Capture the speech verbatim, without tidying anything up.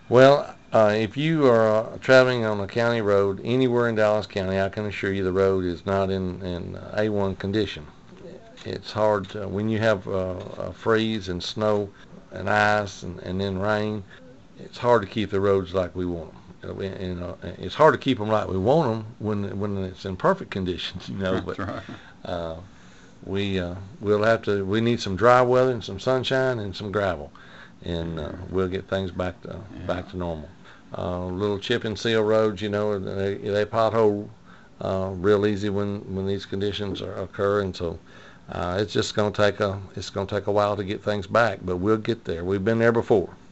Well, uh, if you are uh, traveling on a county road anywhere in Dallas County, I can assure you the road is not in, in A one condition. It's hard to, when you have uh, a freeze and snow and ice and, and then rain. It's hard to keep the roads like we want them. You know, it's hard to keep them like we want them when when it's in perfect conditions. You know, but That's right. uh, we uh, we'll have to. We need some dry weather and some sunshine and some gravel, and uh, we'll get things back to Yeah. back to normal. Uh, little chip and seal roads, you know, they they pothole uh, real easy when when these conditions are, occur, and so uh, it's just going to take a it's going to take a while to get things back, but we'll get there. We've been there before.